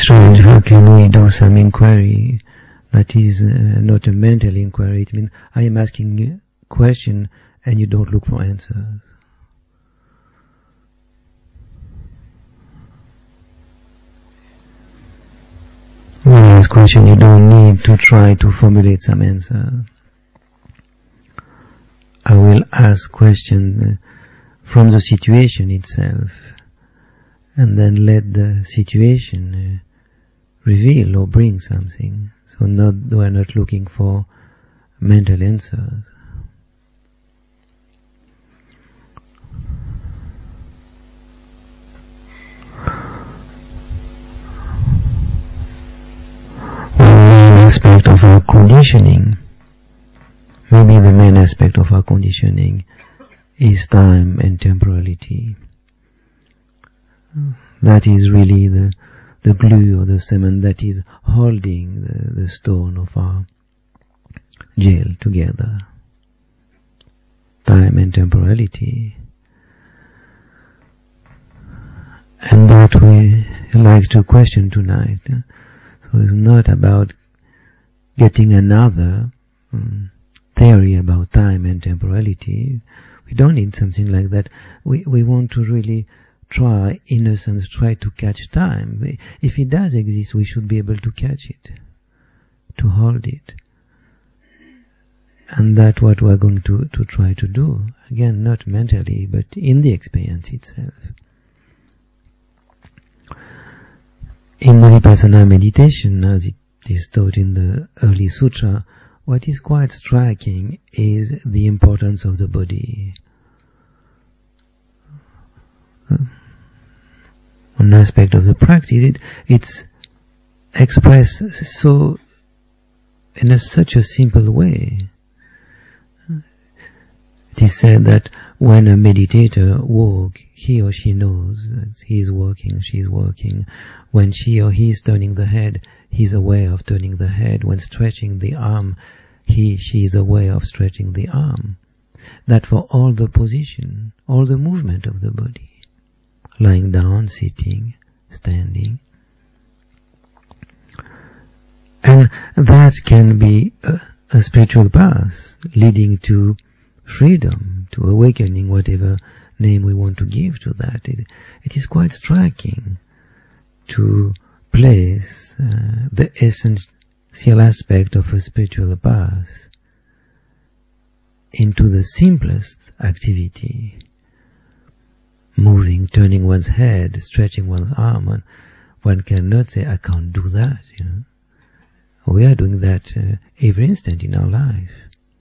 strange. How can we do some inquiry that is not a mental inquiry? It means I am asking a question and you don't look for answers. When I ask question, you don't need to try to formulate some answer. I will ask question from the situation itself, and then let the situation reveal or bring something. So we're not looking for mental answers. Aspect of our conditioning, maybe the main aspect of our conditioning is time and temporality. That is really the glue or the cement that is holding the stone of our jail together. Time and temporality. And that we like to question tonight. So it's not about getting another theory about time and temporality. We don't need something like that. We want to really try, in a sense, try to catch time. If it does exist, we should be able to catch it, to hold it. And that's what we're going to try to do. Again, not mentally, but in the experience itself. In the Vipassana meditation, as it is taught in the early sutra, what is quite striking is the importance of the body. One aspect of the practice, it's expressed so in such a simple way. It is said that when a meditator walks, he or she knows that he is walking, she is walking. When she or he is turning the head, he is aware of turning the head. When stretching the arm, she is aware of stretching the arm. That for all the position, all the movement of the body, lying down, sitting, standing. And that can be a spiritual path leading to freedom, to awakening, whatever name we want to give to that. It is quite striking to place the essential aspect of a spiritual path into the simplest activity. Moving, turning one's head, stretching one's arm. One cannot say, I can't do that. We are doing that every instant in our life.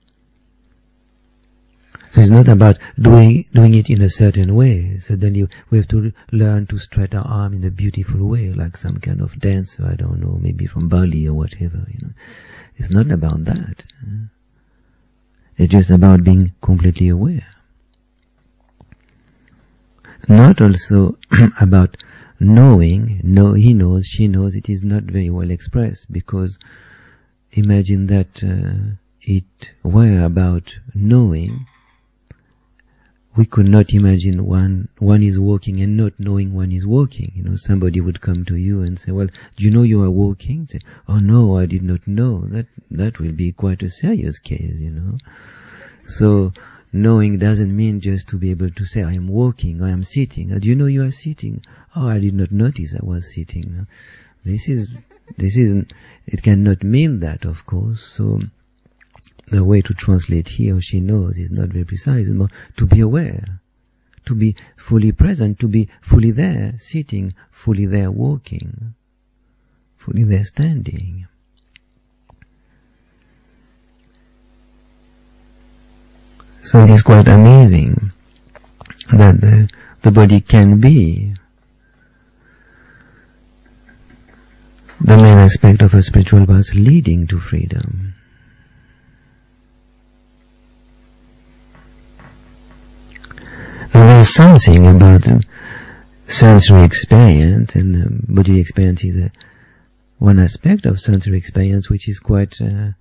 So it's not about doing it in a certain way. Suddenly we have to learn to stretch our arm in a beautiful way, like some kind of dancer, I don't know, maybe from Bali or whatever. It's not about that. It's just about being completely aware. It's not also about knowing. No, he knows, she knows. It is not very well expressed, because imagine that it were about knowing. We could not imagine one is walking and not knowing one is walking. Somebody would come to you and say, well, do you know you are walking? Say, oh no, I did not know. That will be quite a serious case, So knowing doesn't mean just to be able to say, I am walking, I am sitting. Do you know you are sitting? Oh, I did not notice I was sitting. It cannot mean that, of course. So the way to translate he or she knows is not very precise. It's more to be aware, to be fully present, to be fully there sitting, fully there walking, fully there standing. So it is quite amazing that the body can be the main aspect of a spiritual path leading to freedom. Now there's something about sensory experience, and bodily experience is one aspect of sensory experience which is quite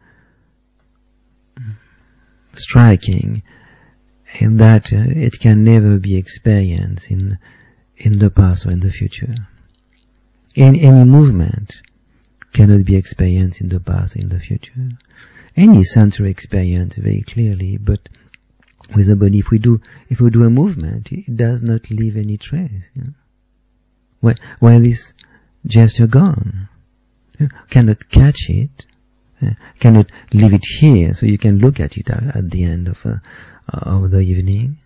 striking, in that it can never be experienced in the past or in the future. Any movement cannot be experienced in the past, in the future. Any sensory experience very clearly, but with the body, if we do a movement, it does not leave any trace. Where this gesture gone? Cannot catch it, cannot leave it here, so you can look at it at the end of the evening.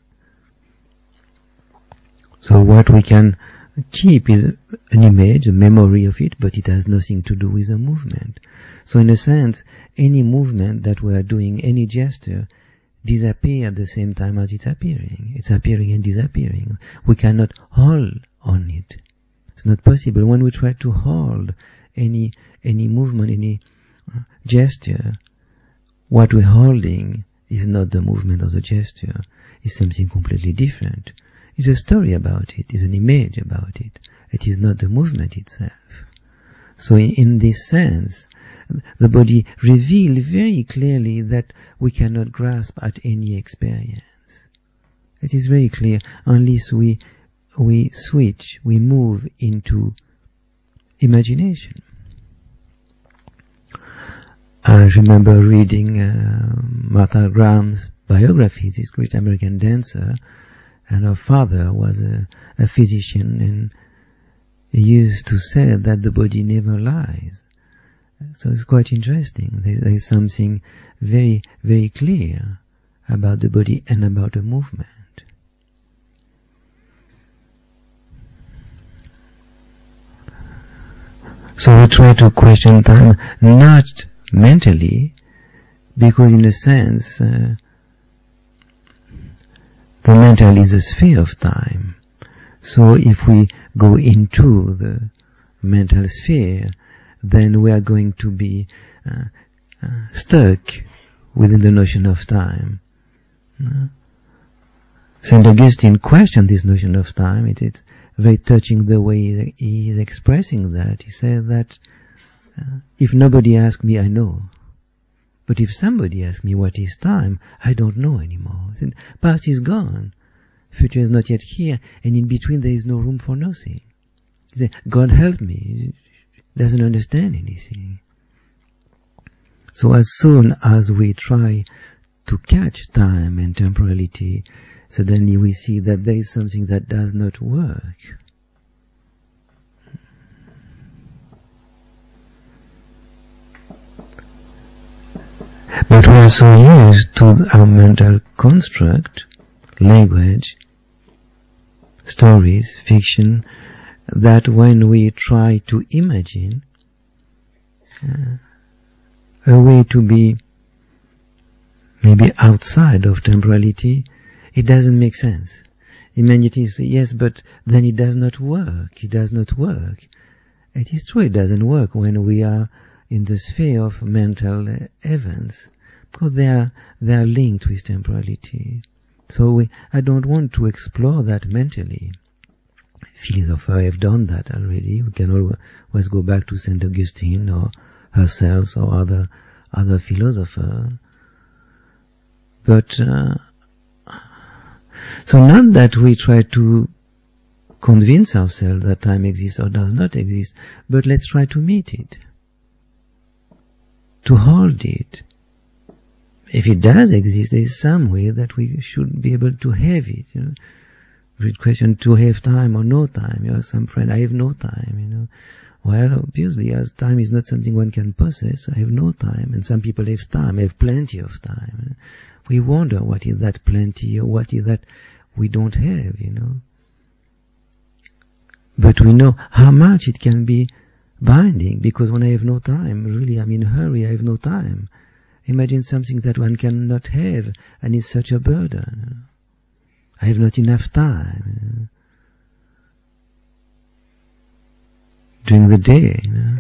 So what we can keep is an image, a memory of it, but it has nothing to do with the movement. So in a sense, any movement that we are doing, any gesture, disappear at the same time as it's appearing. It's appearing and disappearing. We cannot hold on it. It's not possible. When we try to hold any movement, any gesture, what we're holding is not the movement of the gesture. It's something completely different. It's a story about it. It's an image about it. It is not the movement itself. So in this sense, the body reveals very clearly that we cannot grasp at any experience. It is very clear unless we switch, we move into imagination. I remember reading Martha Graham's biography, this great American dancer, and her father was a physician, and he used to say that the body never lies. So it's quite interesting. There is something very, very clear about the body and about the movement. So we try to question time, not mentally, because in a sense, the mental is a sphere of time. So if we go into the mental sphere, then we are going to be stuck within the notion of time. St. Augustine questioned this notion of time. It's very touching the way he is expressing that. He said that if nobody asks me, I know. But if somebody asks me what is time, I don't know anymore. Past is gone. Future is not yet here. And in between there is no room for nothing. He said, God help me. He doesn't understand anything. So as soon as we try to catch time and temporality, suddenly we see that there is something that does not work. But we are so used to our mental construct, language, stories, fiction, that when we try to imagine a way to be maybe outside of temporality, it doesn't make sense. Immediately you say, yes, but then it does not work. It does not work. It is true it doesn't work when we are in the sphere of mental events, because they are linked with temporality. So I don't want to explore that mentally. Philosophers have done that already. We can always go back to St. Augustine or Husserl or other philosophers. But so not that we try to convince ourselves that time exists or does not exist, but let's try to meet it, to hold it. If it does exist, there is some way that we should be able to have it. Great question, to have time or no time. You have some friend, I have no time, Well, obviously, as time is not something one can possess, I have no time. And some people have time, have plenty of time. We wonder what is that plenty or what is that we don't have, But we know how much it can be binding, because when I have no time, really I'm in a hurry, I have no time. Imagine something that one cannot have, and it's such a burden. I have not enough time. During the day,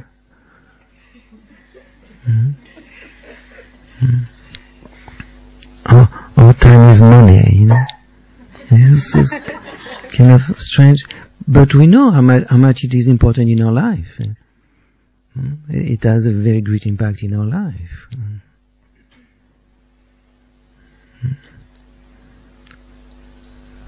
Our time is money, This is kind of strange, but we know how much it is important in our life. It has a very great impact in our life.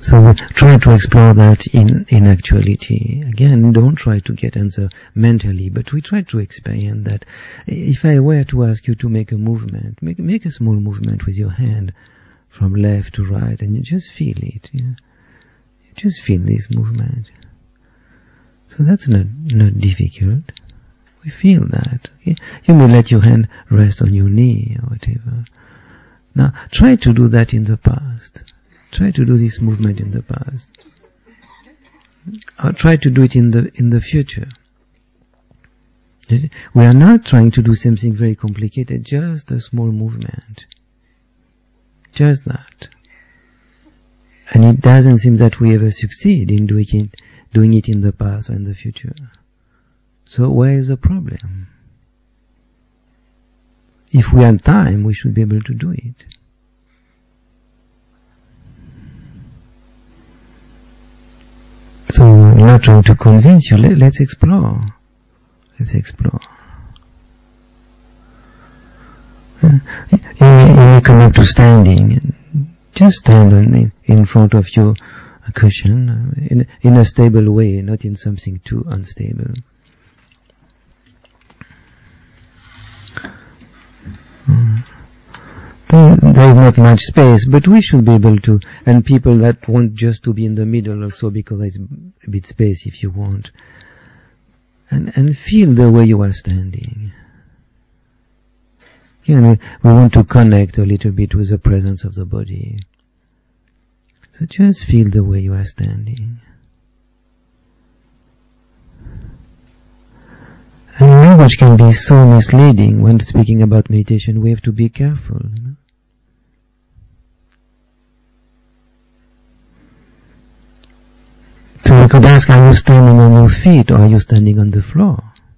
So try to explore that in actuality. Again, don't try to get answer mentally, but we try to experience that. If I were to ask you to make a movement, make a small movement with your hand from left to right, and you just feel it. You just feel this movement. So that's not difficult. We feel that. Okay? You may let your hand rest on your knee or whatever. Now, try to do that in the past. Try to do this movement in the past. Or try to do it in the future. We are not trying to do something very complicated, just a small movement. Just that. And it doesn't seem that we ever succeed in doing it in the past or in the future. So where is the problem? If we have time, we should be able to do it. So I'm not trying to convince you. Let's explore. Let's explore. You may come up to standing. Just stand in front of your cushion in a stable way, not in something too unstable. There is not much space, but we should be able to, and people that want just to be in the middle also, because there's a bit space if you want. And feel the way you are standing. We want to connect a little bit with the presence of the body. So just feel the way you are standing. And language can be so misleading when speaking about meditation. We have to be careful. So we could ask, are you standing on your feet or are you standing on the floor?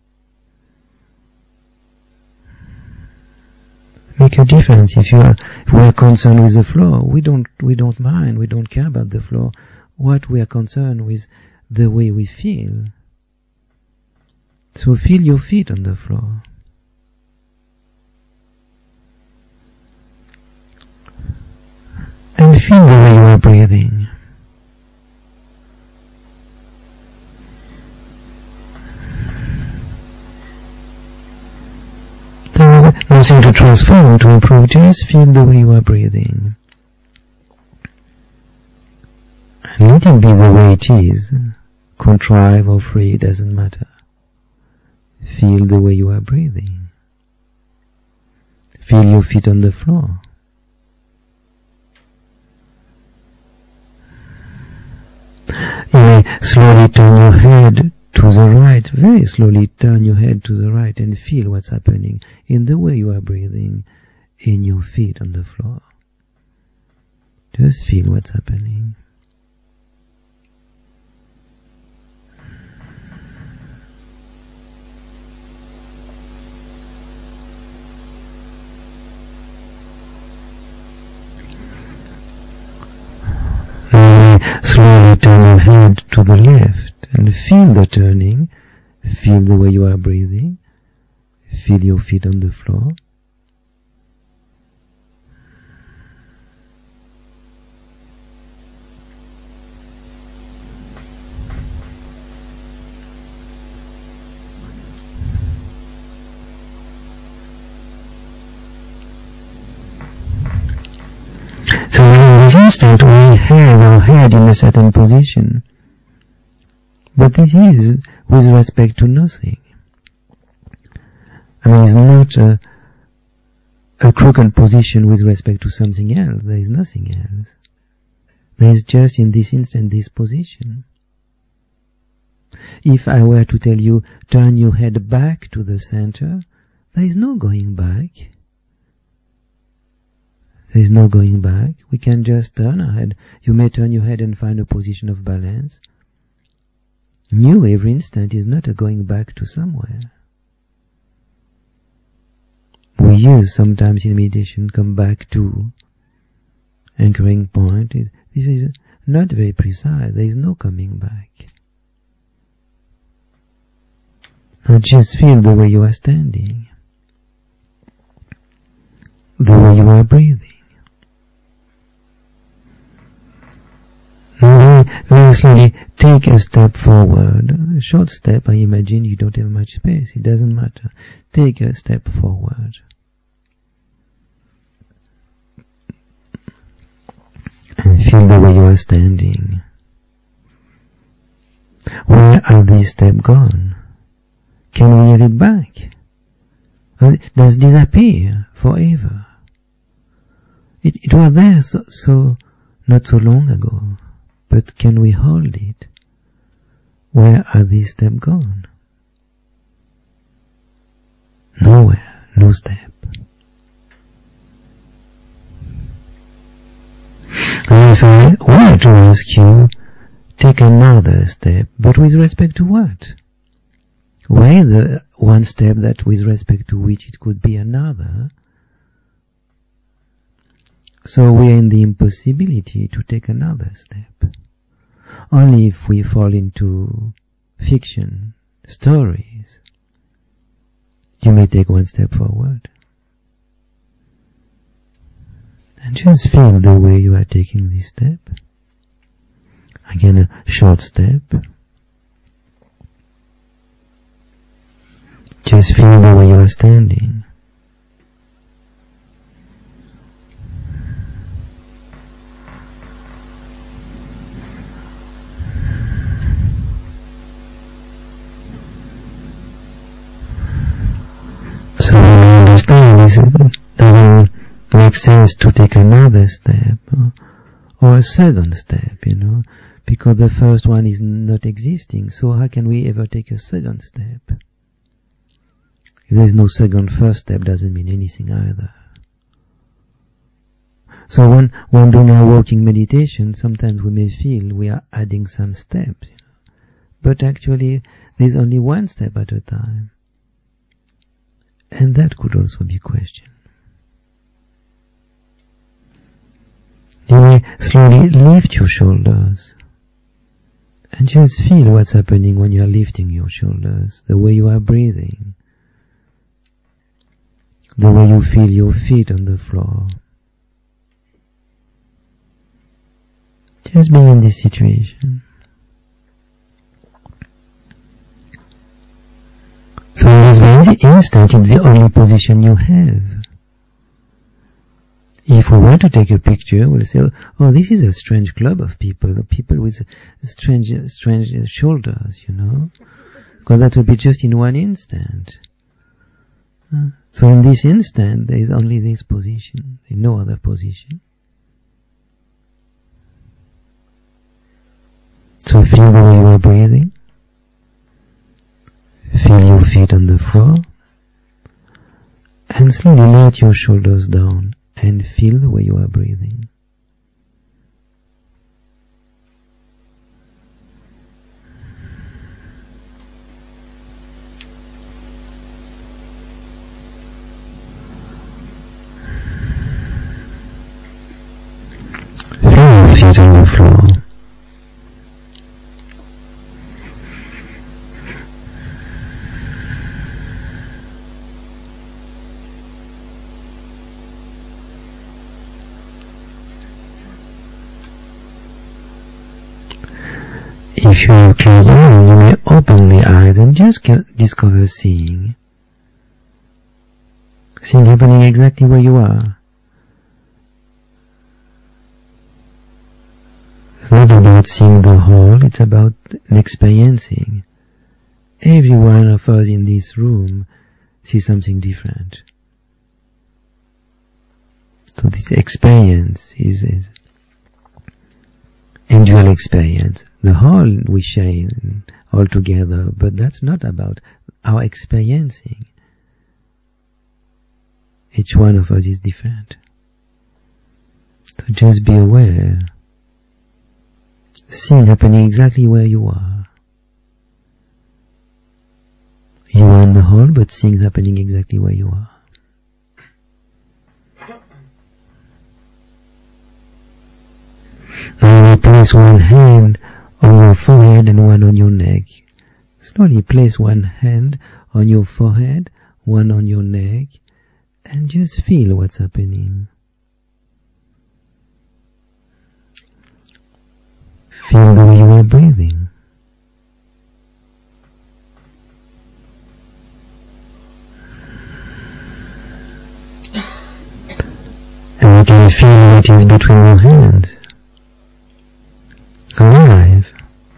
Make a difference. If we are concerned with the floor, we don't mind, we don't care about the floor. What we are concerned with, the way we feel. So feel your feet on the floor. And feel the way you are breathing. There is nothing to transform, to improve, just feel the way you are breathing. And let it be the way it is. Contrive or free, doesn't matter. Feel the way you are breathing. Feel your feet on the floor. You may slowly turn your head to the right, very slowly turn your head to the right and feel what's happening in the way you are breathing, in your feet on the floor. Just feel what's happening. Slowly turn your head to the left and feel the turning. Feel the way you are breathing. Feel your feet on the floor. So in this instant we have our head in a certain position. But this is with respect to nothing. I mean, it's not a crooked position with respect to something else. There is nothing else. There is just in this instant this position. If I were to tell you, turn your head back to the center, there is no going back. There is no going back. We can just turn our head. You may turn your head and find a position of balance. New every instant is not a going back to somewhere. We use sometimes in meditation, come back to anchoring point. This is not very precise. There is no coming back. Now just feel the way you are standing, the way you are breathing. very slowly take a step forward. A short step, I imagine you don't have much space. It doesn't matter. Take a step forward. And feel the way you are standing. Where are these steps gone? Can we have it back? Or does it disappear forever? It was there so not so long ago, but can we hold it? Where are these steps gone? Nowhere, no step. And if I were to ask you, take another step, but with respect to what? Where is the one step that with respect to which it could be another? So we are in the impossibility to take another step. Only if we fall into fiction, stories, you may take one step forward. And just feel the way you are taking this step. Again, a short step. Just feel the way you are standing. So when you understand this, it doesn't make sense to take another step or a second step, because the first one is not existing. So how can we ever take a second step? If there is no first step doesn't mean anything either. So when doing our walking meditation, sometimes we may feel we are adding some steps, but actually there is only one step at a time. And that could also be questioned. You may slowly lift your shoulders and just feel what's happening when you are lifting your shoulders, the way you are breathing, the way you feel your feet on the floor. Just being in this situation. So in this very instant, it's the only position you have. If we want to take a picture, we'll say, oh, this is a strange club of people, the people with strange shoulders, because that will be just in one instant. So in this instant, there is only this position, no other position. So feel the way you are breathing. Feel your feet on the floor. And slowly let your shoulders down and feel the way you are breathing. Feel your feet on the floor. If you have closed eyes, you may open the eyes and just discover seeing. Seeing happening exactly where you are. It's not about seeing the whole, it's about experiencing. Every one of us in this room sees something different. So this experience is individual experience. The whole we share all together, but that's not about our experiencing. Each one of us is different. So just be aware. Seeing happening exactly where you are. You are in the whole, but seeing happening exactly where you are. Now you place one hand on your forehead and one on your neck. Slowly place one hand on your forehead, one on your neck, and just feel what's happening. Feel the way you are breathing. And you can feel what is between your hands. Alive.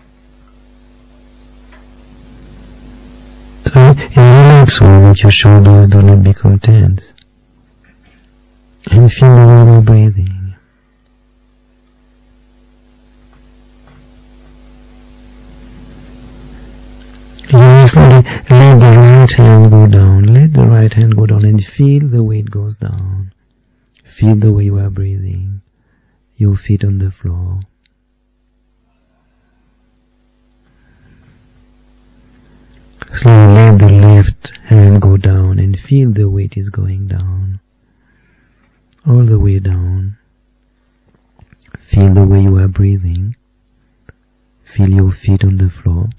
So in a relaxed way, that your shoulders do not become tense. And feel the way you are breathing. You slowly let the right hand go down. Let the right hand go down and feel the way it goes down. Feel the way you are breathing. Your feet on the floor. Slowly let the left hand go down and feel the weight is going down. All the way down. Feel the way you are breathing. Feel your feet on the floor.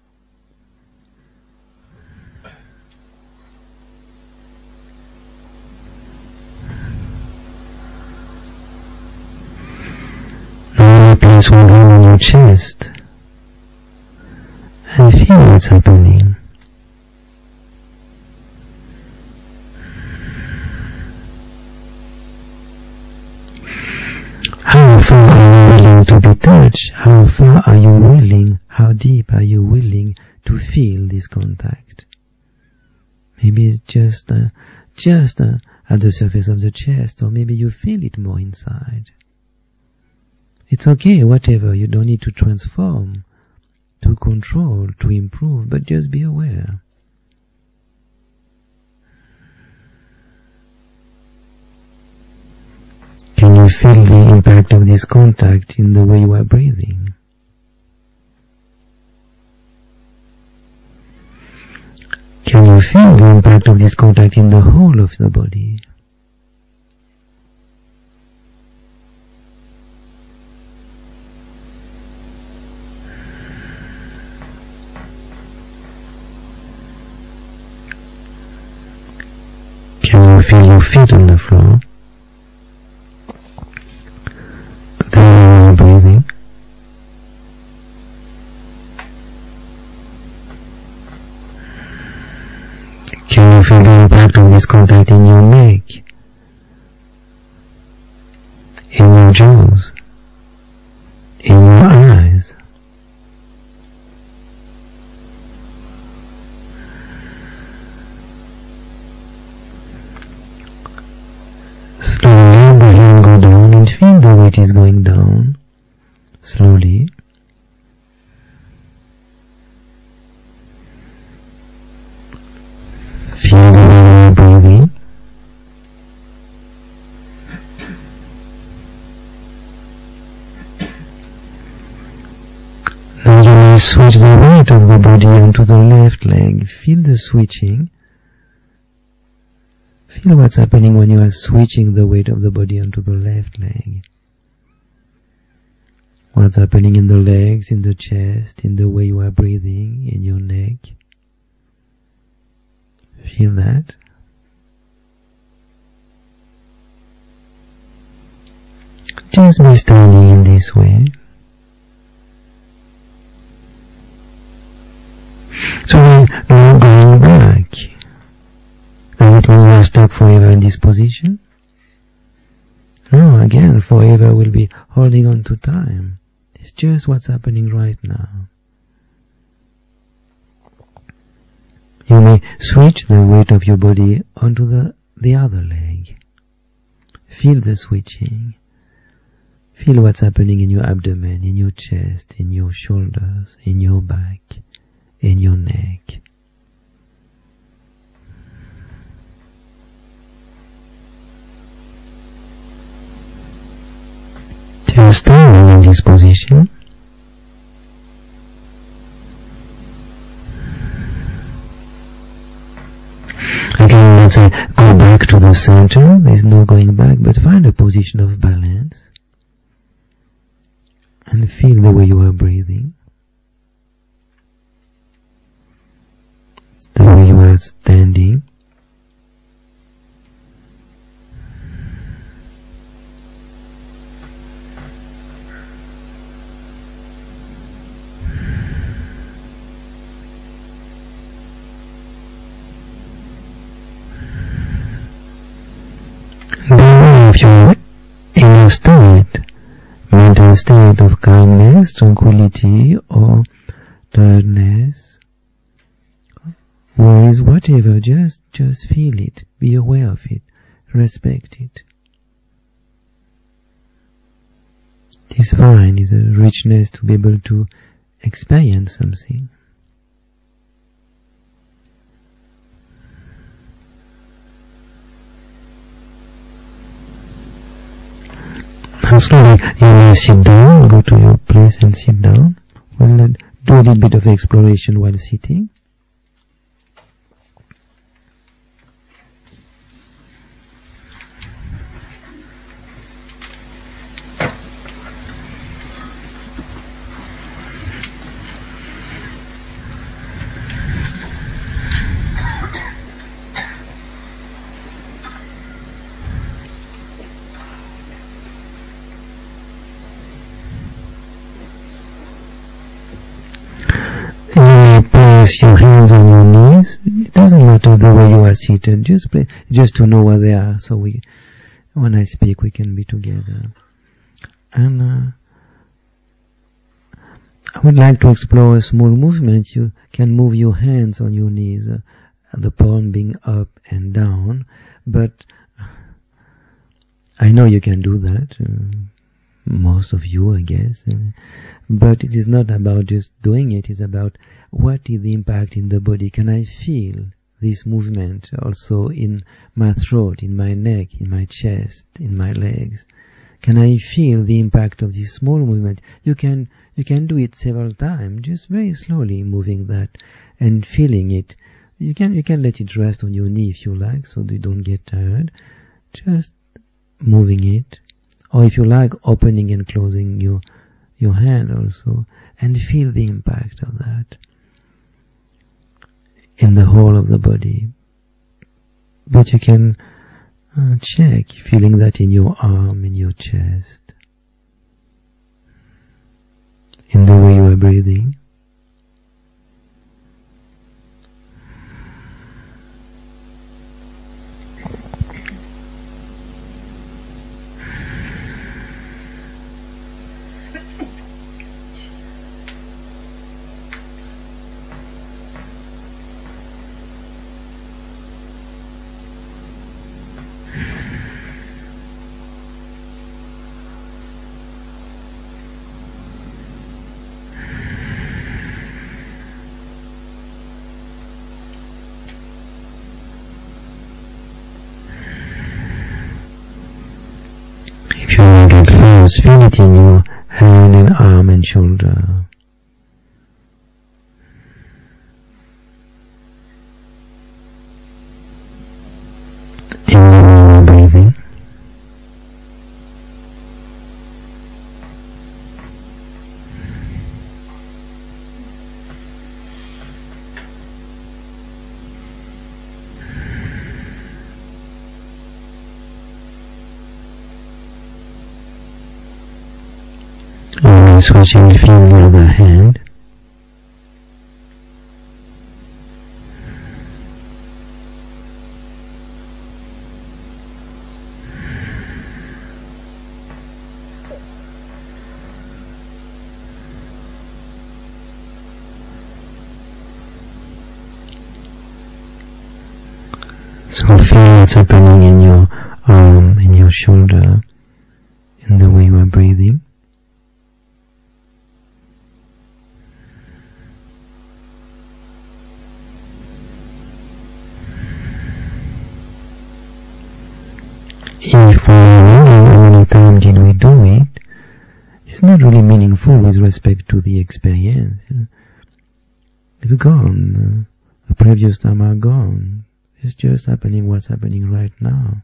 Now place one hand on your chest and feel what's happening. How far are you willing to be touched? How far are you willing? How deep are you willing to feel this contact? Maybe it's just at the surface of the chest, or maybe you feel it more inside. It's okay, whatever. You don't need to transform, to control, to improve, but just be aware. Can you feel the impact of this contact in the way you are breathing? Can you feel the impact of this contact in the whole of the body? Can you feel your feet on the floor? The way you are breathing. Can you feel the impact of this contact in your neck, in your jaws, in your eyes? Slowly let the hand go down and feel the weight is going down. Slowly. Feel the way you are breathing. Now you may switch the weight of the body onto the left leg. Feel the switching. Feel what's happening when you are switching the weight of the body onto the left leg. What's happening in the legs, in the chest, in the way you are breathing, in your neck. Feel that. Just be standing in this way. So there's no going back. Does it mean you are stuck forever in this position? No, again, forever will be holding on to time. It's just what's happening right now. You may switch the weight of your body onto the other leg. Feel the switching. Feel what's happening in your abdomen, in your chest, in your shoulders, in your back, in your neck. Just standing in this position. Again, let's say go back to the center. There's no going back, but find a position of balance. And feel the way you are breathing. The way you are standing. if you're in a state, mental state of calmness, tranquility, or tiredness, worries, whatever, just feel it, be aware of it, respect it. It's fine, it's a richness to be able to experience something. And slowly you may sit down, go to your place and sit down. We'll do a little bit of exploration while sitting. Place your hands on your knees. It doesn't matter the way you are seated. Just to know where they are. So when I speak, we can be together. And I would like to explore a small movement. You can move your hands on your knees, the palm being up and down. But I know you can do that. Most of you, I guess. But it is not about just doing it. It's about what is the impact in the body. Can I feel this movement also in my throat, in my neck, in my chest, in my legs? Can I feel the impact of this small movement? You can do it several times, just very slowly moving that and feeling it. You can let it rest on your knee if you like, so you don't get tired. Just moving it. Or if you like, opening and closing your hand also, and feel the impact of that in the whole of the body. But you can check, feeling that in your arm, in your chest, in the way you are breathing. Feel it in your hand and arm and shoulder. In the way you are breathing. Switching, feel the other hand. So feel what's happening in your arm, in your shoulder, in the way you are breathing. If we are wondering how many times did we do it, it's not really meaningful with respect to the experience. It's gone. The previous time are gone. It's just happening what's happening right now.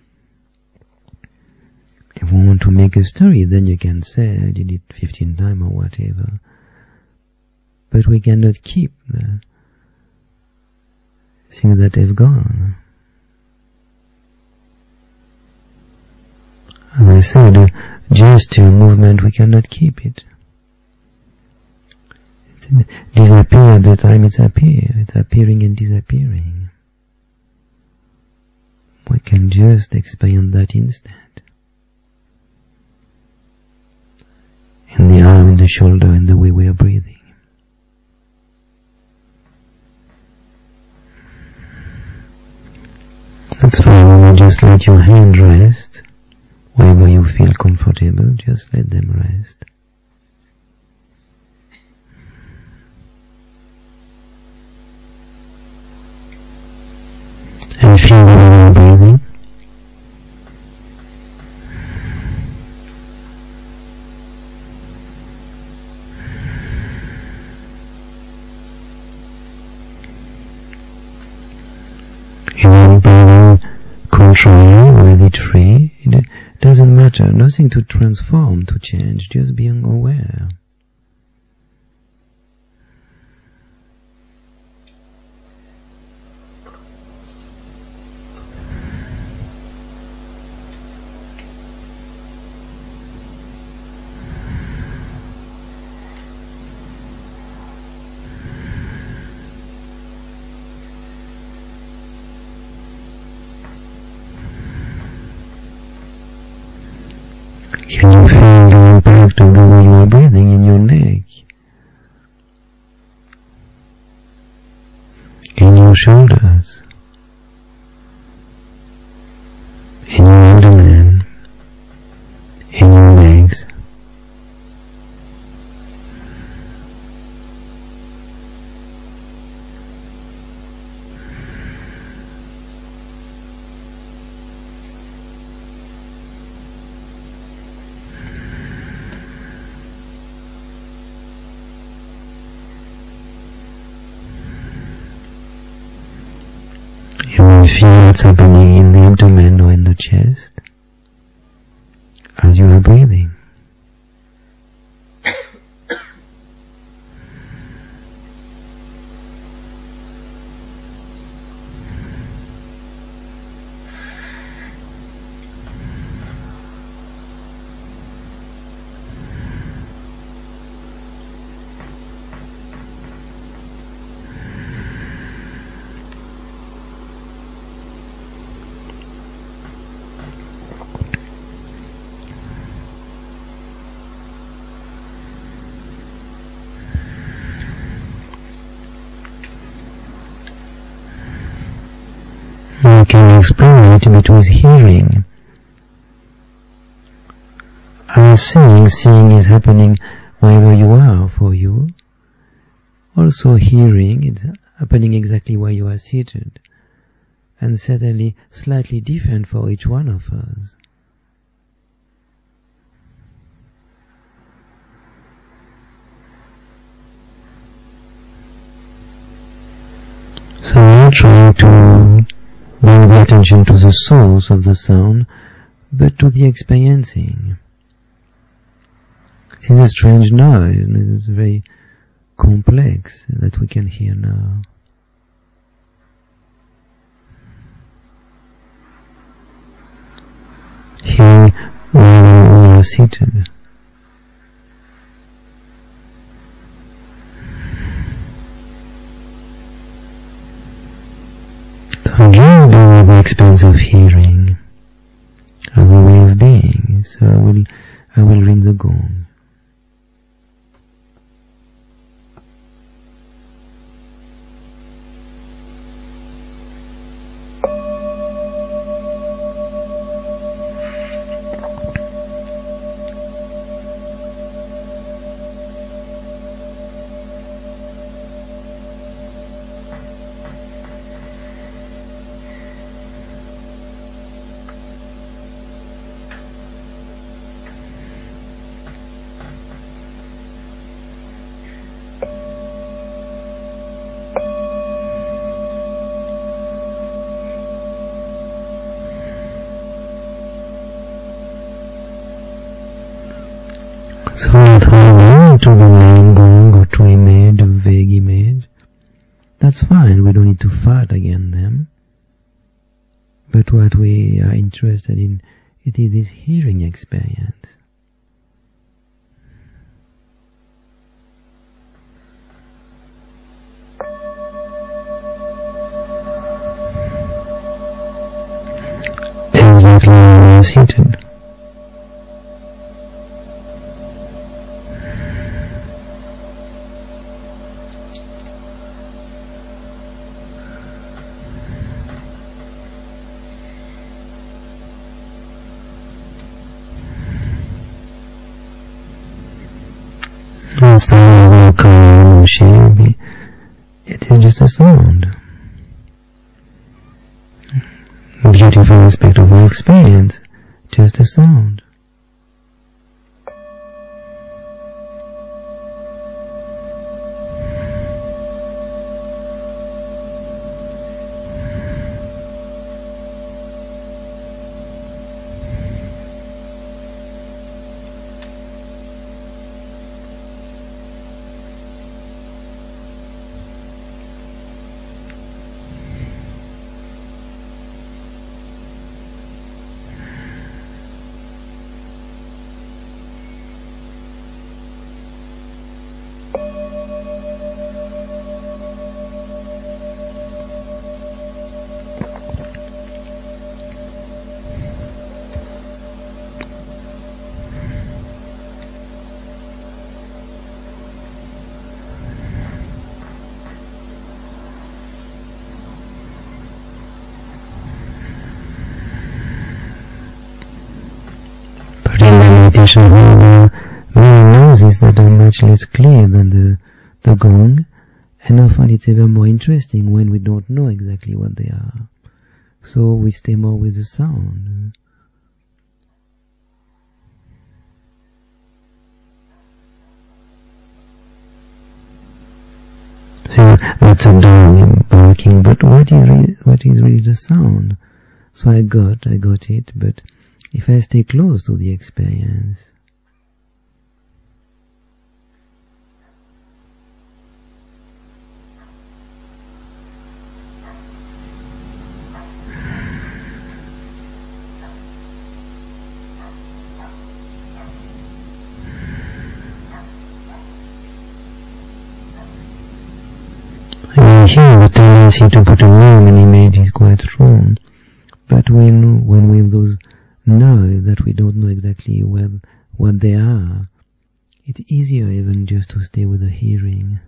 If we want to make a story, then you can say, I did it 15 times or whatever. But we cannot keep the things that have gone. As I said, gesture, movement, we cannot keep it. It disappears at the time it's appearing and disappearing. We can just experience that instant. shoulder and the way we are breathing. That's fine. You just let your hand rest wherever you feel comfortable. Just let them rest. And feel the way you're breathing. Control, with it free, it doesn't matter, nothing to transform, to change, just being aware. Can you feel the impact of the way you are breathing in your neck, in your shoulders, in your abdomen, in your legs? You will feel what's happening in the abdomen or in the chest as you are breathing. You can explore it a bit with hearing. As seeing is happening wherever you are for you. Also hearing, it's happening exactly where you are seated. And certainly slightly different for each one of us. So you're trying to bring the attention to the source of the sound, but to the experiencing. This is a strange noise, and it is very complex that we can hear now. Hearing where we are seated. So just be with the experience of hearing as a way of being. So I will ring the gong. So not hold to the main gong or to image, a vague image. That's fine, we don't need to fight against them. But what we are interested in, it is this hearing experience. Exactly where we are seated. And sound has no color, no shape. It is just a sound. A beautiful aspect of our experience, just a sound. Meditation hall, many noises that are much less clear than the gong, and often it's even more interesting when we don't know exactly what they are. So we stay more with the sound. So that's a dog barking, but what is really the sound? So I got it, but if I stay close to the experience, here the tendency to put a name and image is quite strong, but when we have those know that we don't know exactly what they are, it's easier even just to stay with the hearing.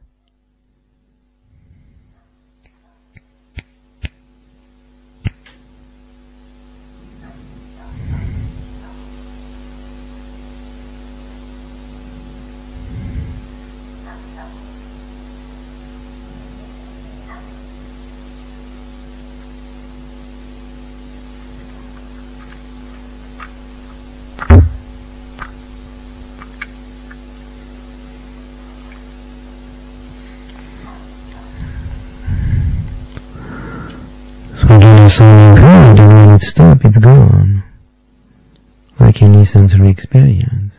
Sound you heard, and when it stops, it's gone. Like any sensory experience.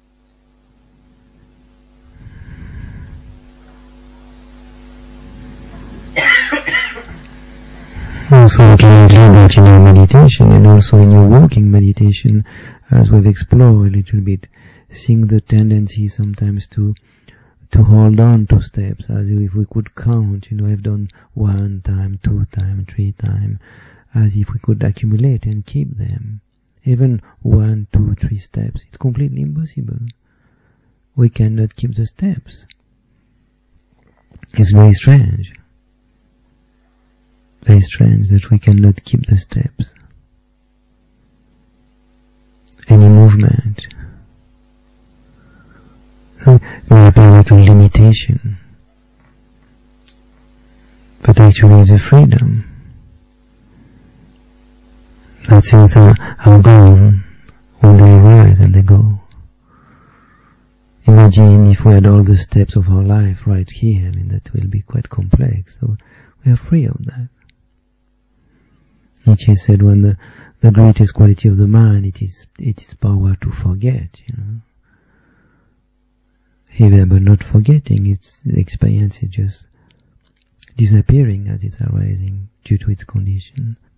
Also, you can include that in your meditation and also in your walking meditation, as we've explored a little bit, seeing the tendency sometimes to hold on to steps, as if we could count, I've done 1 time, 2 time, 3 time, as if we could accumulate and keep them. Even 1, 2, 3 steps, it's completely impossible. We cannot keep the steps. It's very strange. Very strange that we cannot keep the steps. Any movement. So we apply like a limitation. But actually it's a freedom. That things are gone when they arise and they go. Imagine if we had all the steps of our life right here, that will be quite complex. So we are free of that. Nietzsche said when the greatest quality of the mind, it is power to forget, Here, but not forgetting, the experience is just disappearing as it's arising due to its condition.